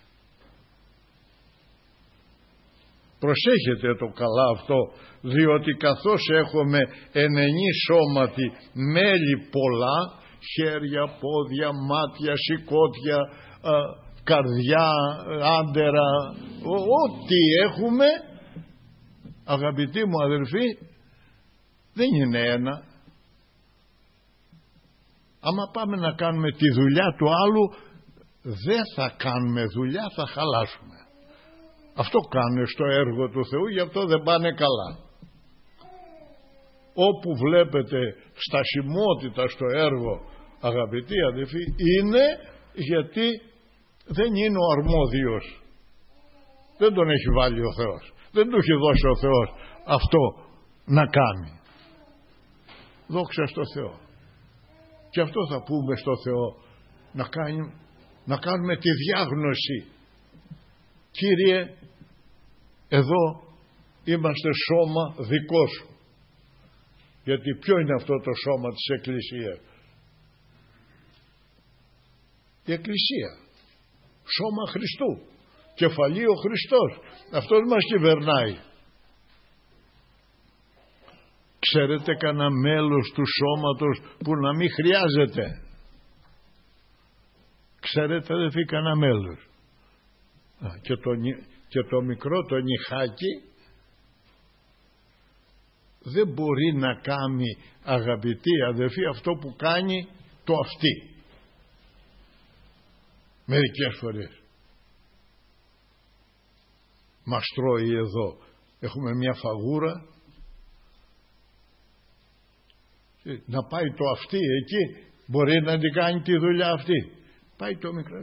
Προσέχετε το καλά αυτό, διότι καθώς έχουμε ενενή σώματι μέλη πολλά, χέρια, πόδια, μάτια, σηκώτια, α, καρδιά, άντερα, ό,τι έχουμε, αγαπητοί μου αδελφοί, δεν είναι ένα. Άμα πάμε να κάνουμε τη δουλειά του άλλου, δεν θα κάνουμε δουλειά, θα χαλάσουμε. Αυτό κάνουν στο έργο του Θεού, γι' αυτό δεν πάνε καλά. Όπου βλέπετε στασιμότητα στο έργο, αγαπητοί αδελφοί, είναι γιατί δεν είναι ο αρμόδιος. Δεν τον έχει βάλει ο Θεός. Δεν του έχει δώσει ο Θεός αυτό να κάνει. Δόξα στο Θεό. Και αυτό θα πούμε στο Θεό, να, κάνει, να κάνουμε τη διάγνωση. Κύριε, εδώ είμαστε σώμα δικό σου. Γιατί ποιο είναι αυτό το σώμα της Εκκλησίας? Η Εκκλησία. Σώμα Χριστού. Κεφαλή ο Χριστός. Αυτός μας κυβερνάει. Ξέρετε κανένα μέλος του σώματος που να μην χρειάζεται? Ξέρετε δεν φύγει κανένα μέλος? Α, και, το, και το μικρό το νυχάκι δεν μπορεί να κάνει, αγαπητοί αδελφοί, αυτό που κάνει το αυτί. Μερικές φορές μας τρώει εδώ. Έχουμε μια φαγούρα, να πάει το αυτί εκεί, μπορεί να την κάνει τη δουλειά αυτή. Πάει το μικρό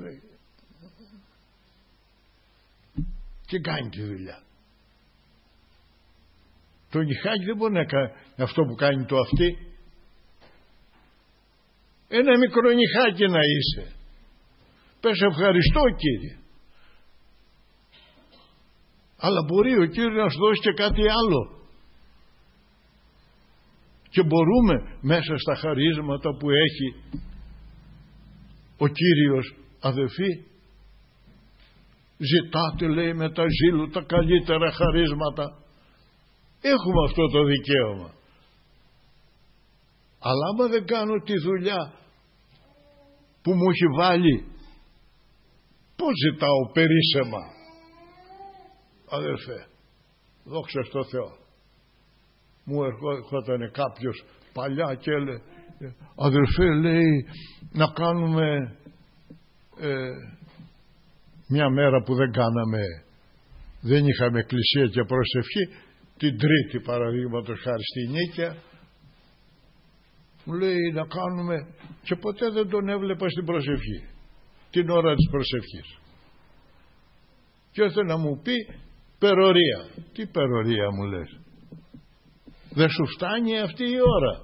και κάνει τη δουλειά. Το νυχάκι δεν μπορεί να κάνει αυτό που κάνει το αυτί. Ένα μικρό νυχάκι να είσαι. Πες ευχαριστώ Κύριε. Αλλά μπορεί ο Κύριος να σου δώσει και κάτι άλλο. Και μπορούμε μέσα στα χαρίσματα που έχει ο Κύριος, αδελφοί, ζητάτε, λέει, με τα ζήλου τα καλύτερα χαρίσματα. Έχουμε αυτό το δικαίωμα. Αλλά άμα δεν κάνω τη δουλειά που μου έχει βάλει, πώς ζητάω περίσσεμα? Αδερφέ, δόξα στο Θεό. Μου ερχόταν κάποιος παλιά και έλεγε, αδερφέ, λέει, να κάνουμε ε, μια μέρα που δεν κάναμε, δεν είχαμε εκκλησία και προσευχή, την Τρίτη παραδείγματος χάρη στη Νίκαια, μου λέει να κάνουμε, και ποτέ δεν τον έβλεπα στην προσευχή, την ώρα της προσευχής. Και ώστε να μου πει περορία. Τι περορία μου λες? Δεν σου φτάνει αυτή η ώρα?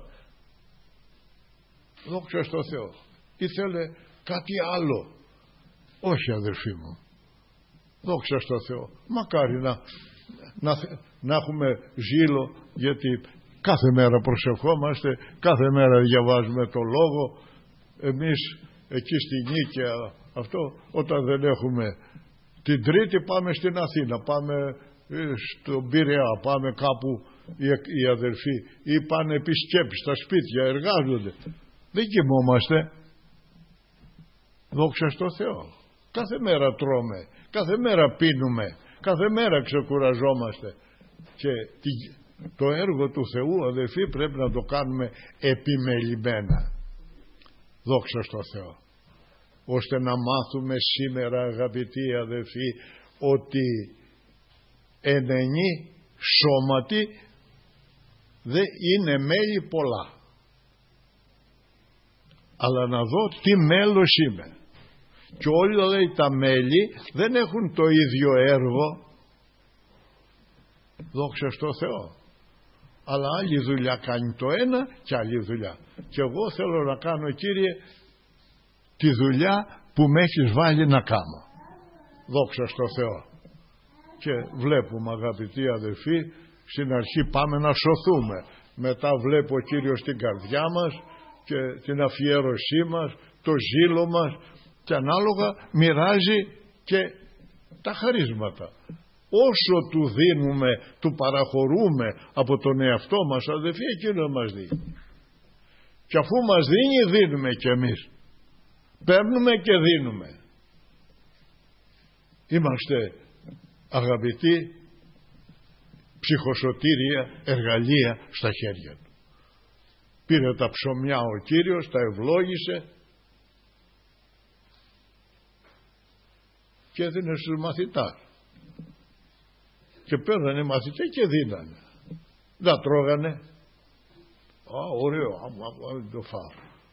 Δόξα στο Θεό. Ήθελε κάτι άλλο. Όχι, αδερφοί μου, δόξα στο Θεό. Μακάρι να, να, να έχουμε ζήλο, γιατί κάθε μέρα προσευχόμαστε, κάθε μέρα διαβάζουμε το Λόγο. Εμείς εκεί στη Νίκαια αυτό, όταν δεν έχουμε, την Τρίτη πάμε στην Αθήνα, πάμε στον Πειραιά, πάμε κάπου οι, οι αδερφοί, ή πάνε επισκέπτες στα σπίτια, εργάζονται. Δεν κοιμόμαστε. Δόξα στο Θεό. Κάθε μέρα τρώμε, κάθε μέρα πίνουμε, κάθε μέρα ξεκουραζόμαστε. Και το έργο του Θεού, αδερφοί, πρέπει να το κάνουμε επιμελημένα. Δόξα στο Θεό. Ώστε να μάθουμε σήμερα, αγαπητοί αδερφοί, ότι ενενή σώματι δεν είναι μέλη πολλά. Αλλά να δω τι μέλος είμαι. Και όλοι, λέει, τα μέλη δεν έχουν το ίδιο έργο. Δόξα στο Θεό. Αλλά άλλη δουλειά κάνει το ένα και άλλη δουλειά. Και εγώ θέλω να κάνω, Κύριε, τη δουλειά που με έχεις βάλει να κάνω. Δόξα στο Θεό. Και βλέπουμε, αγαπητοί αδελφοί, στην αρχή πάμε να σωθούμε. Μετά βλέπω ο Κύριος την καρδιά μας και την αφιέρωσή μας, το ζήλο μας, και ανάλογα μοιράζει και τα χαρίσματα. Όσο του δίνουμε, του παραχωρούμε από τον εαυτό μας, αδελφοί, εκείνο μας δίνει. Και αφού μας δίνει, δίνουμε κι εμείς. Παίρνουμε και δίνουμε. Είμαστε, αγαπητοί, ψυχοσωτήρια εργαλεία στα χέρια του. Πήρε τα ψωμιά ο Κύριος, τα ευλόγησε και έδινε στους μαθητάς. Και παίρνανε οι μαθητές και δίνανε. Δεν τρώγανε. Α, ωραίο, άμα δεν το φάω.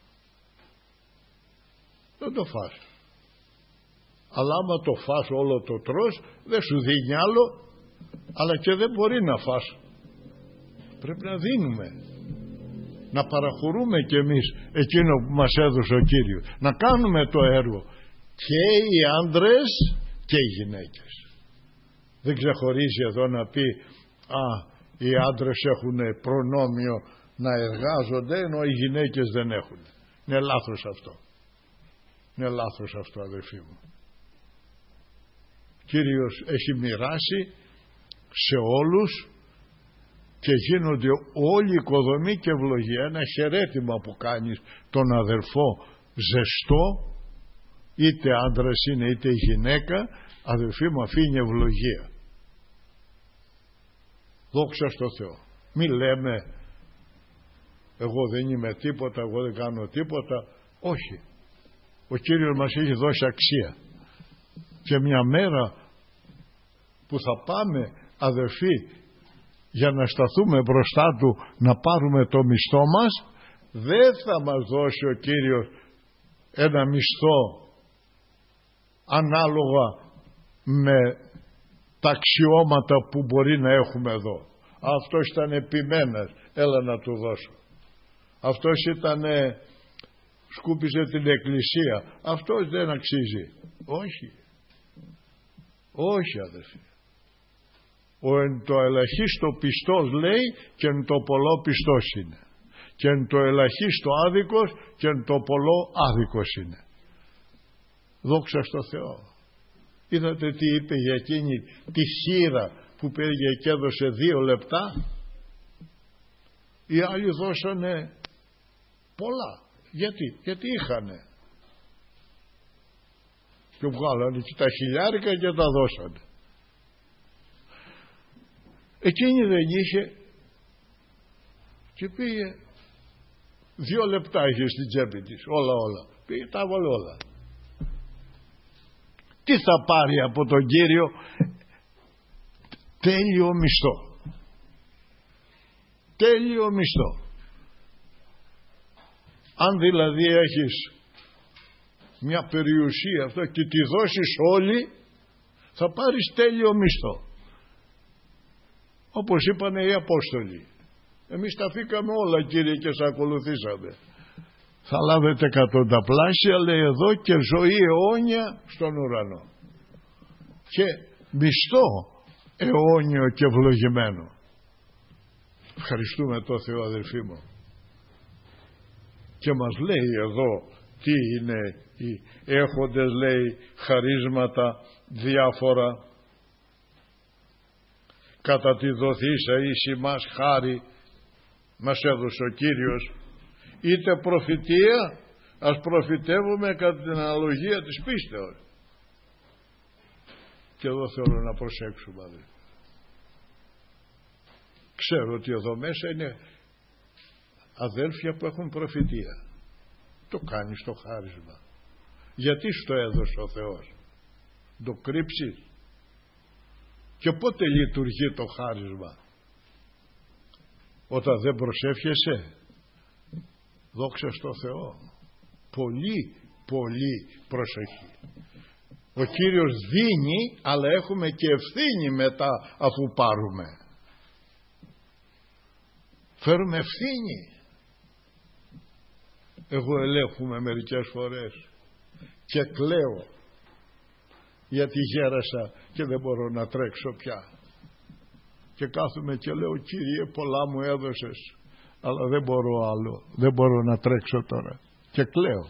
Δεν το φας. Αλλά άμα το φας όλο το τρως, δεν σου δίνει άλλο, αλλά και δεν μπορεί να φας. Πρέπει να δίνουμε. Να παραχωρούμε κι εμείς εκείνο που μας έδωσε ο Κύριος. Να κάνουμε το έργο. Και οι άντρες και οι γυναίκες. Δεν ξεχωρίζει εδώ να πει, α, οι άντρες έχουν προνόμιο να εργάζονται, ενώ οι γυναίκες δεν έχουν. Είναι λάθος αυτό. Είναι λάθος αυτό, αδελφοί μου. Κύριος έχει μοιράσει σε όλους και γίνονται όλη η οικοδομή και ευλογία. Ένα χαιρέτημα που κάνεις τον αδελφό ζεστό, είτε άντρας είναι είτε η γυναίκα, αδελφοί μου, αφήνει ευλογία. Δόξα στο Θεό. Μη λέμε εγώ δεν είμαι τίποτα, εγώ δεν κάνω τίποτα. Όχι. Ο Κύριος μας έχει δώσει αξία. Και μια μέρα που θα πάμε, αδελφοί, για να σταθούμε μπροστά Του να πάρουμε το μισθό μας, δεν θα μας δώσει ο Κύριος ένα μισθό ανάλογα με τα αξιώματα που μπορεί να έχουμε εδώ. Αυτός ήταν επιμένας, έλα να του δώσω. Αυτός ήταν, σκούπισε την εκκλησία, αυτός δεν αξίζει. Όχι. Όχι, αδελφοί. Ο εν το ελαχίστο πιστός, λέει, και εν το πολλό πιστός είναι. Και εν το ελαχίστο άδικος και εν το πολλό άδικος είναι. Δόξα στο Θεό. Είδατε τι είπε για εκείνη τη χήρα που πήγε και έδωσε δύο λεπτά. Οι άλλοι δώσανε Πολλά. Γιατί, γιατί είχανε. Και βγάλανε και τα χιλιάρικα και τα δώσανε. Εκείνη δεν είχε και πήγε, δύο λεπτά είχε στην τσέπη της, όλα όλα. Πήγε, τα βάλε όλα. Τι θα πάρει από τον Κύριο? Τέλειο μισθό. Τέλειο μισθό. Αν δηλαδή έχεις μια περιουσία αυτό και τη δώσεις όλη, θα πάρεις τέλειο μισθό. Όπως είπανε οι Απόστολοι. Εμείς τα φύκαμε όλα, Κύριε, και σε ακολουθήσαμε. Θα λάβετε εκατονταπλάσια, λέει εδώ, και ζωή αιώνια στον ουρανό. Και μισθό αιώνιο και ευλογημένο. Ευχαριστούμε τον Θεό, αδελφοί μου. Και μας λέει εδώ τι είναι οι έχοντες, λέει, χαρίσματα διάφορα. Κατά τη δοθήσα εις ημάς χάρη μας έδωσε ο Κύριος, είτε προφητεία, ας προφητεύουμε κατά την αναλογία της πίστεως. Και εδώ θέλω να προσέξουμε, αδελφοί. Ξέρω ότι εδώ μέσα είναι αδέλφια που έχουν προφητεία. Το κάνεις το χάρισμα. Γιατί σου το έδωσε ο Θεός? Το κρύψεις? Και πότε λειτουργεί το χάρισμα? Όταν δεν προσεύχεσαι. Δόξα στο Θεό. Πολύ πολύ προσοχή. Ο Κύριος δίνει, αλλά έχουμε και ευθύνη μετά αφού πάρουμε. Φέρουμε ευθύνη. Εγώ ελέγχουμε μερικές φορές και κλαίω γιατί γέρασα και δεν μπορώ να τρέξω πια. Και κάθομαι και λέω, Κύριε, πολλά μου έδωσες, αλλά δεν μπορώ άλλο, δεν μπορώ να τρέξω τώρα. Και κλαίω.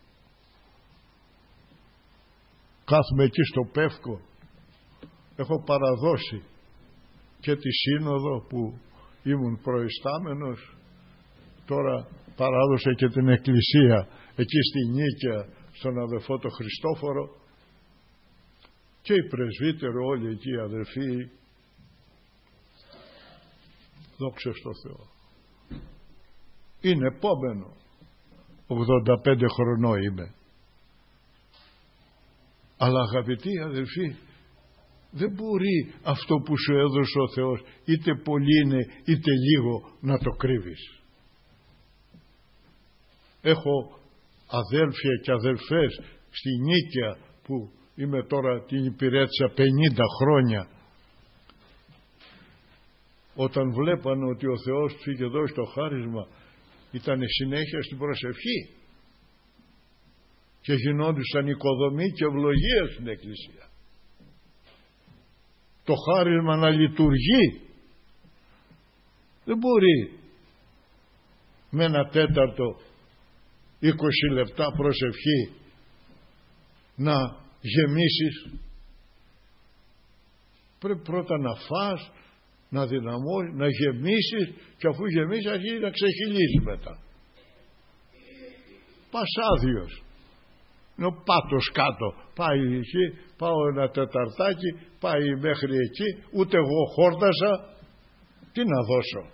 Κάθομαι εκεί στο Πεύκο, έχω παραδώσει και τη σύνοδο που ήμουν προϊστάμενος, τώρα παράδοσε και την εκκλησία εκεί στη Νίκαια στον αδελφό το Χριστόφορο, και οι πρεσβύτεροι όλοι εκεί οι αδελφοί. Δόξα στο Θεό. Είναι επόμενο. ογδόντα πέντε χρονών είμαι. Αλλά αγαπητοί αδελφοί, δεν μπορεί αυτό που σου έδωσε ο Θεός, είτε πολύ είναι είτε λίγο, να το κρύβεις. Έχω αδέλφια και αδελφές στη Νίκαια που είμαι τώρα, την υπηρέτησα πενήντα χρόνια. Όταν βλέπανε ότι ο Θεός τους είχε δώσει το χάρισμα, ήταν συνέχεια στην προσευχή και γινόντουσαν οικοδομή και ευλογία στην εκκλησία. Το χάρισμα να λειτουργεί. Δεν μπορεί με ένα τέταρτο είκοσι λεπτά προσευχή να γεμίσεις. Πρέπει πρώτα να φας, να δυναμώσεις, να γεμίσεις, και αφού γεμίσεις αρχίζει να ξεχυλίζει μετά. Πας άδειος. Είναι ο πάτος κάτω. Πάει εκεί, πάω ένα τεταρτάκι, πάει μέχρι εκεί, ούτε εγώ χόρτασα, τι να δώσω.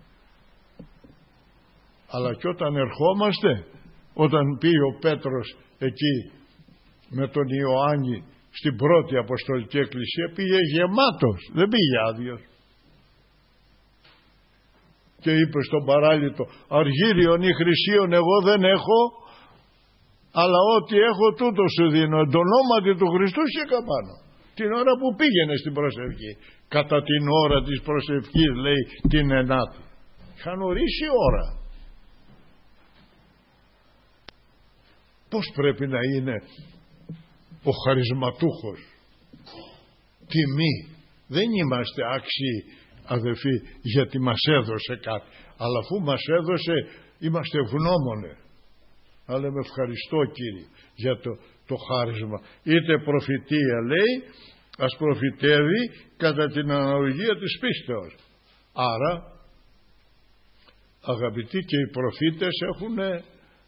Αλλά και όταν ερχόμαστε, όταν πήγε ο Πέτρος εκεί με τον Ιωάννη στην πρώτη Αποστολική Εκκλησία, πήγε γεμάτος, δεν πήγε άδειος. Και είπε στον παράλυτο, αργύριον ή χρυσίον εγώ δεν έχω, αλλά ό,τι έχω τούτο σου δίνω, εν το ονόματι του Χριστού σήκω πάνω. Την ώρα που πήγαινε στην προσευχή. Κατά την ώρα της προσευχής, λέει, την ενάτη. Είχαν ορίσει ώρα. Πώς πρέπει να είναι ο χαρισματούχος? Τιμή. Δεν είμαστε άξιοι, αδελφοί, γιατί μας έδωσε κάτι, αλλά αφού μας έδωσε είμαστε ευγνώμονες. Αλλά με ευχαριστώ, Κύριε, για το, το χάρισμα. Είτε προφητεία, λέει, ας προφητεύει κατά την αναλογία της πίστεως. Άρα Αγαπητοί, και οι προφήτες έχουν ε,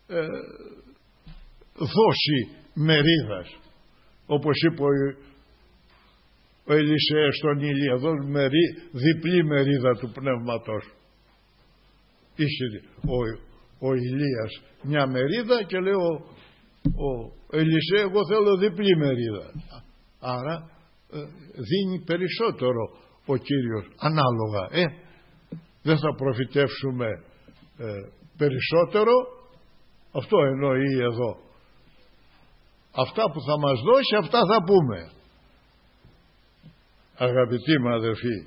δώσει μερίδας, όπως είπε ο, ο Ελισέας στον Ηλία, δώσει μερί, διπλή μερίδα του πνεύματος. Είχε ο, ο Ηλίας μια μερίδα και λέει ο, ο Ελισέα, εγώ θέλω διπλή μερίδα. Άρα ε, δίνει περισσότερο ο Κύριος ανάλογα. Ε, δεν θα προφητεύσουμε ε, περισσότερο, αυτό εννοεί εδώ. Αυτά που θα μας δώσει, αυτά θα πούμε. Αγαπητοί μου αδελφοί,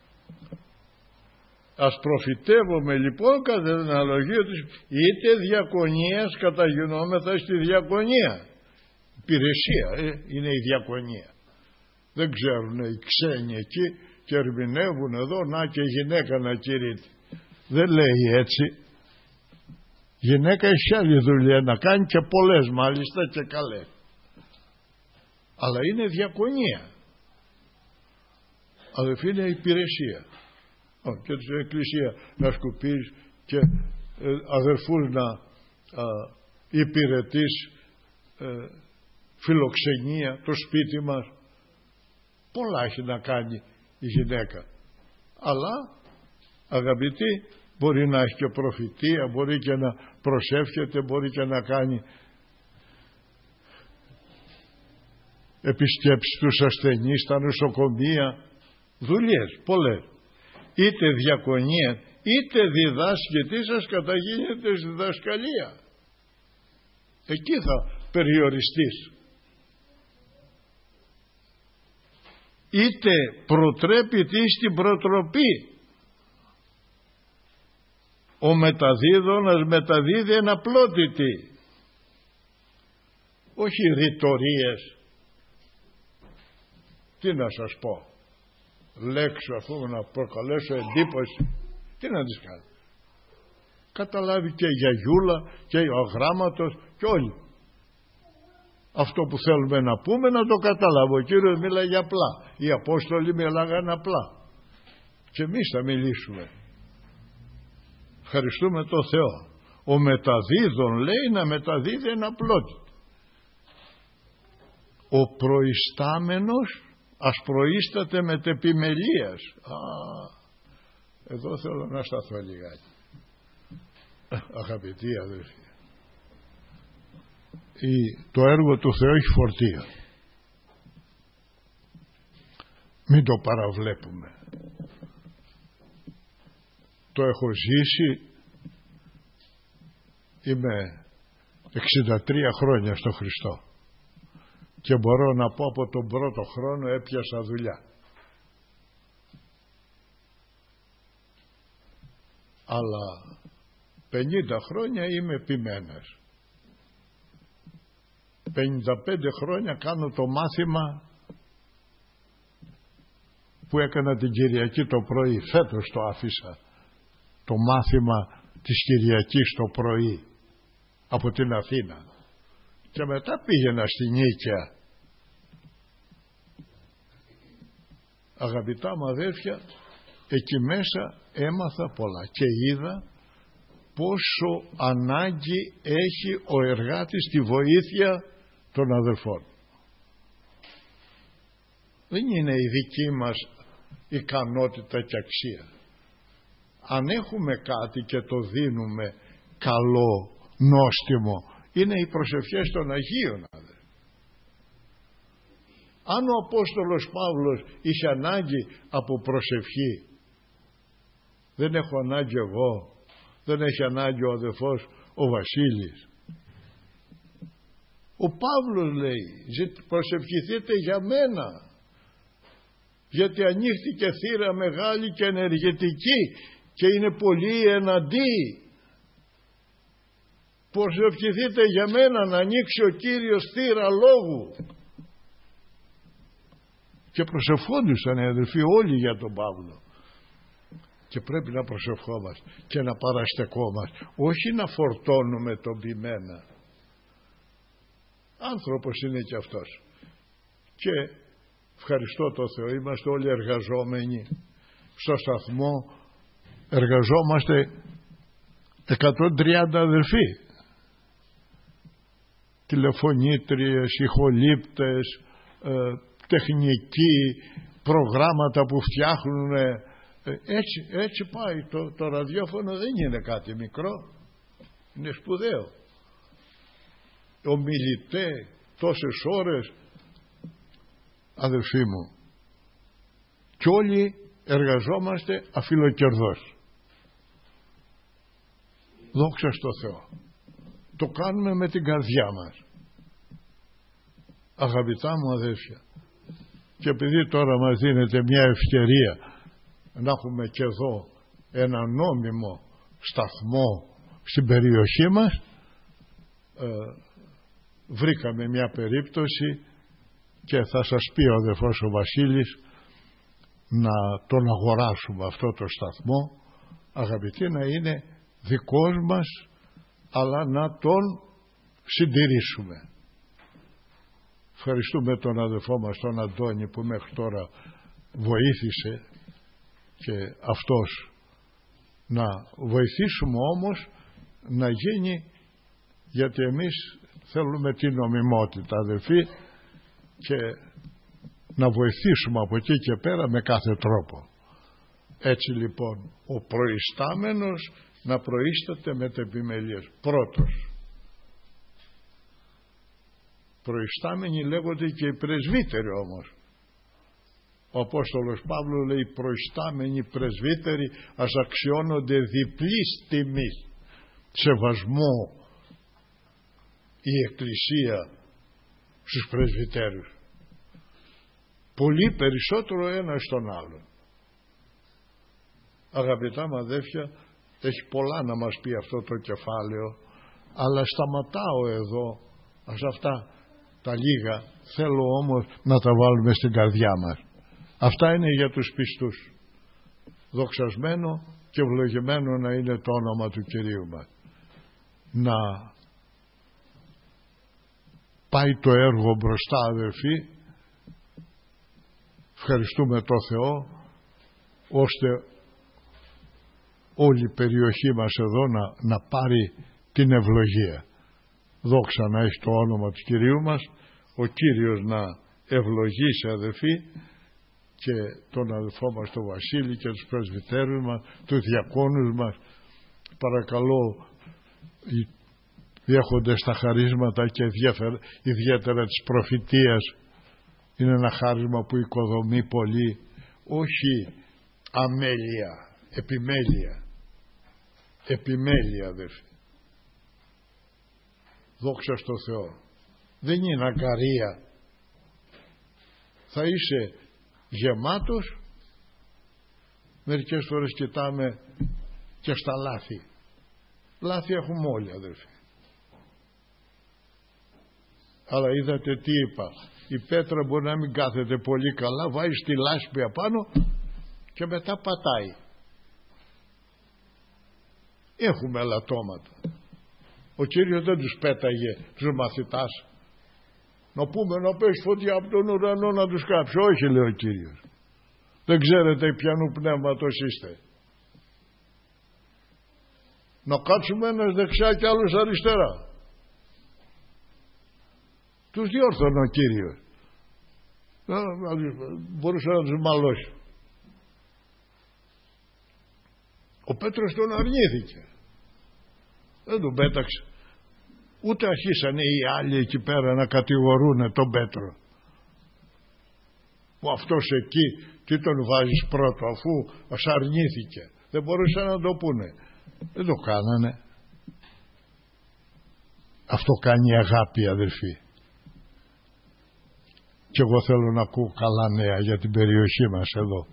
ας προφητεύουμε λοιπόν κατά την αναλογία τους, είτε διακονίας καταγινόμεθα στη διακονία. Υπηρεσία ε, είναι η διακονία. Δεν ξέρουν οι ξένοι εκεί και ερμηνεύουν εδώ, να και γυναίκα να κηρύττει. Δεν λέει έτσι. Γυναίκα έχει άλλη δουλειά να κάνει και πολλές μάλιστα και καλές. Αλλά είναι διακονία. Αδελφοί, είναι υπηρεσία. Και στην εκκλησία να σκουπείς και ε, αδερφούς να α, υπηρετείς, ε, φιλοξενία, το σπίτι μας. Πολλά έχει να κάνει η γυναίκα. Αλλά αγαπητοί, μπορεί να έχει και προφητεία, μπορεί και να προσεύχεται, μπορεί και να κάνει επισκέψεις στους ασθενείς, στα νοσοκομεία, δουλειές πολλές. Είτε διακονία, είτε διδάσκει, τι σας καταγίνεται στη διδασκαλία. Εκεί θα περιοριστείς. Είτε προτρέπει τι στην προτροπή. Ο μεταδίδωνας μεταδίδει εν απλότητη. Όχι ρητορίες. Τι να σας πω. Λέξω αφού να προκαλέσω εντύπωση. Τι να τις κάνω. Καταλάβει και η γιαγιούλα και ο αγράμματος και όλοι. Αυτό που θέλουμε να πούμε να το καταλάβω. Ο Κύριος μίλαγε απλά. Οι Απόστολοι μιλάγαν απλά. Και εμείς θα μιλήσουμε. Ευχαριστούμε το Θεό. Ο μεταδίδων λέει να μεταδίδει εν απλότητα. Ο προϊστάμενος ας προείσταται με τεπιμελίας. Α, εδώ θέλω να σταθώ λιγάκι. Αγαπητοί αδελφοί, το έργο του Θεού έχει φορτία. Μην το παραβλέπουμε. Το έχω ζήσει. Είμαι εξήντα τρία χρόνια στο Χριστό και μπορώ να πω από τον πρώτο χρόνο έπιασα δουλειά. Αλλά πενήντα χρόνια είμαι επιμένας. πενήντα πέντε χρόνια κάνω το μάθημα που έκανα την Κυριακή το πρωί. Φέτος το άφησα. Το μάθημα της Κυριακής το πρωί από την Αθήνα. Και μετά πήγαινα στη Νίκαια. Αγαπητά μου αδέρφια, εκεί μέσα έμαθα πολλά και είδα πόσο ανάγκη έχει ο εργάτης τη βοήθεια των αδερφών. Δεν είναι η δική μας ικανότητα και αξία. Αν έχουμε κάτι και το δίνουμε καλό, νόστιμο, είναι οι προσευχές των Αγίων. Αν ο Απόστολος Παύλος είχε ανάγκη από προσευχή, δεν έχω ανάγκη εγώ, δεν έχει ανάγκη ο αδελφός ο Βασίλης. Ο Παύλος λέει, προσευχηθείτε για μένα, γιατί ανοίχθηκε θύρα μεγάλη και ενεργητική και είναι πολύ εναντί. Προσευχηθείτε για μένα να ανοίξει ο Κύριος θύρα λόγου. Και προσευχόντουσαν οι αδελφοί όλοι για τον Παύλο. Και πρέπει να προσευχόμαστε και να παραστεκόμαστε, όχι να φορτώνουμε τον ποιμένα. Άνθρωπος είναι και αυτός. Και ευχαριστώ το Θεό, είμαστε όλοι εργαζόμενοι στο σταθμό, εργαζόμαστε εκατόν τριάντα αδερφοί, τηλεφωνήτριες, ηχολήπτες, ε, τεχνικοί, προγράμματα που φτιάχνουν, ε, έτσι, έτσι πάει το, το ραδιόφωνο. Δεν είναι κάτι μικρό, είναι σπουδαίο. Ομιλητέ τόσες ώρες, αδελφοί μου, κι όλοι εργαζόμαστε αφιλοκερδώς. Δόξα στο Θεό. Το κάνουμε με την καρδιά μας, αγαπητά μου αδέλφια. Και επειδή τώρα μας δίνεται μια ευκαιρία να έχουμε και εδώ ένα νόμιμο σταθμό στην περιοχή μας, ε, βρήκαμε μια περίπτωση και θα σας πει ο αδελφός ο Βασίλης να τον αγοράσουμε αυτό το σταθμό, αγαπητοί, να είναι δικός μας, αλλά να τον συντηρήσουμε. Ευχαριστούμε τον αδελφό μας τον Αντώνη που μέχρι τώρα βοήθησε και αυτός. Να βοηθήσουμε όμως να γίνει, γιατί εμείς θέλουμε την νομιμότητα, αδελφοί, και να βοηθήσουμε από εκεί και πέρα με κάθε τρόπο. Έτσι λοιπόν ο προϊστάμενος να προείσταται με επιμελίες. Πρώτος, προϊστάμενοι λέγονται και οι πρεσβύτεροι όμως. Ο Απόστολος Παύλος λέει προϊστάμενοι πρεσβύτεροι ας αξιώνονται διπλής τιμής, σεβασμό η Εκκλησία στους πρεσβυτέρους, πολύ περισσότερο ένα στον άλλον. Αγαπητά μου αδέφια, έχει πολλά να μας πει αυτό το κεφάλαιο, αλλά σταματάω εδώ. Ας αυτά τα λίγα θέλω όμως να τα βάλουμε στην καρδιά μας. Αυτά είναι για τους πιστούς. Δοξασμένο και ευλογημένο να είναι το όνομα του Κυρίου μας. Να πάει το έργο μπροστά, αδελφοί. Ευχαριστούμε το Θεό ώστε όλη η περιοχή μας εδώ να, να πάρει την ευλογία. Δόξα να έχει το όνομα του Κυρίου μας, ο Κύριος να ευλογήσει, αδελφοί, και τον αδελφό μας τον Βασίλη και τους πρεσβυτέρους μας, τους διακόνους μας. Παρακαλώ, οι διέχοντες τα χαρίσματα και ιδιαίτερα της προφητείας, είναι ένα χάρισμα που οικοδομεί πολύ, όχι αμέλεια, επιμέλεια. Επιμέλεια, αδελφοί. Δόξα στο Θεό. Δεν είναι αγκαρία. Θα είσαι γεμάτος. Μερικές φορές κοιτάμε και στα λάθη. Λάθη έχουμε όλοι, αδελφοί. Αλλά είδατε τι είπα. Η πέτρα μπορεί να μην κάθεται πολύ καλά, βάζει τη λάσπη απάνω και μετά πατάει. Έχουμε ελαττώματα. Ο Κύριος δεν τους πέταγε τους μαθητάς. Να πούμε να πέσει φωτιά από τον ουρανό να τους κάψει. Όχι, λέει ο Κύριος. Δεν ξέρετε ποιανού πνεύματος είστε. Να κάτσουμε ένας δεξιά και άλλος αριστερά. Τους διόρθωνε ο Κύριος. Μπορούσε να τους μαλώσει. Ο Πέτρος τον αρνήθηκε. Δεν τον πέταξε. Ούτε αρχίσανε οι άλλοι εκεί πέρα να κατηγορούν τον Πέτρο. Που αυτός εκεί τι τον βάζεις πρώτο, αφού ας αρνήθηκε. Δεν μπορούσαν να το πούνε. Δεν το κάνανε. Αυτό κάνει η αγάπη, αδελφοί. Και εγώ θέλω να ακούω καλά νέα για την περιοχή μας εδώ.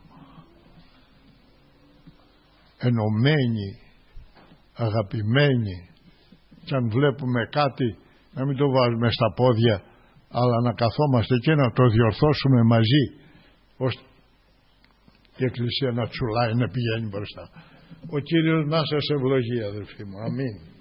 Ενωμένοι, αγαπημένοι, και αν βλέπουμε κάτι να μην το βάζουμε στα πόδια, αλλά να καθόμαστε και να το διορθώσουμε μαζί, ώστε η Εκκλησία να τσουλάει, να πηγαίνει μπροστά. Ο Κύριος να σας ευλογεί, αδελφοί μου. Αμήν.